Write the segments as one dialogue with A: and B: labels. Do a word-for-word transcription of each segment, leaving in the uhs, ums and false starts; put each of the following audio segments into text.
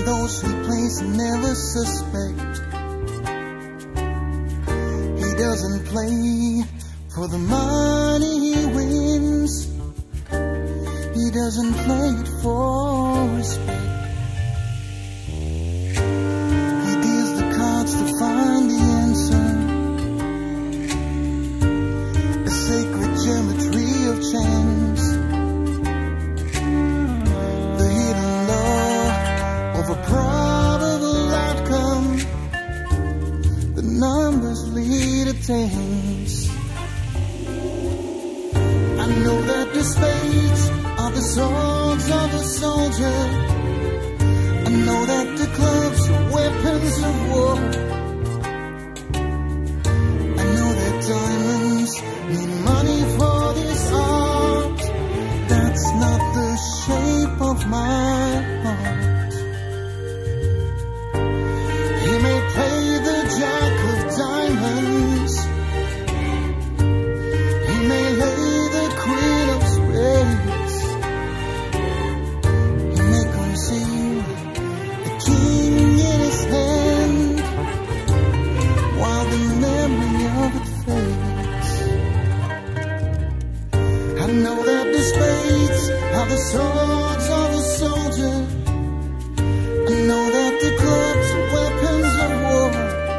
A: those who plays never suspect. He doesn't play for the money he wins. He doesn't play it for respect. He deals the cards to find the answer, a sacred geometry of chance, the hidden law of a probable outcome. The numbers lead a dance. I know that the spades are the swords of a soldier. I know that the clubs are weapons of war. I know that diamonds need money for this art. That's not the shape of my heart. He may play the jack of diamonds, he may lay the queen of spades, he may conceal the king in his hand while the memory of it fades. I know that the spades are the swords of a soldier. I know that the clubs are weapons of war.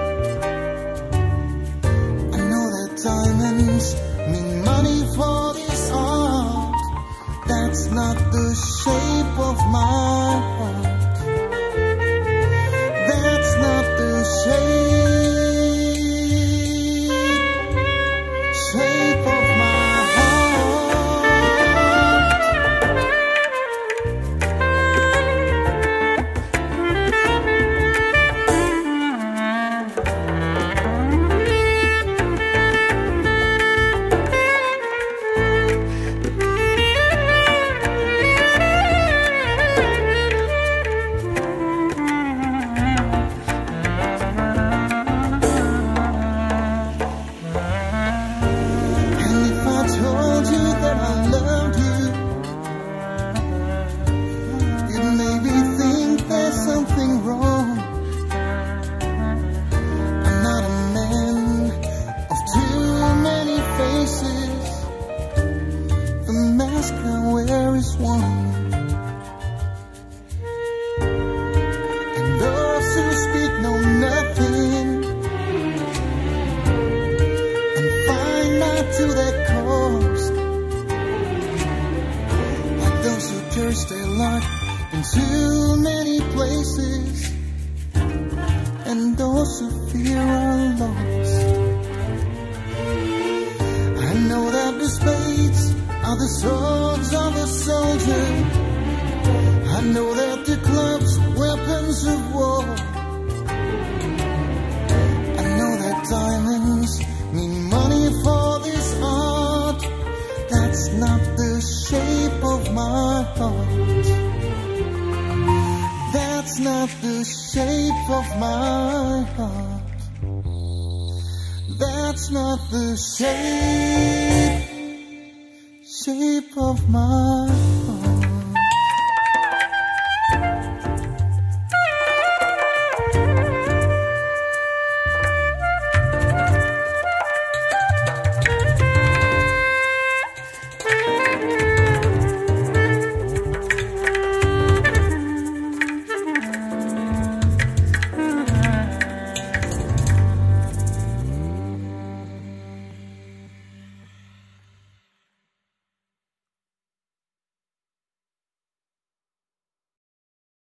A: I know that diamonds mean money for this art. That's not the shape of my heart. That's not the shape, shape of my stay locked in too many places, and those who fear are lost. I know that the spades are the swords of a soldier. I know that the clubs are weapons of war. I know that diamonds mean money for this art. That's not the shape of my heart. That's not the shape of my heart. That's not the shape, shape of my heart.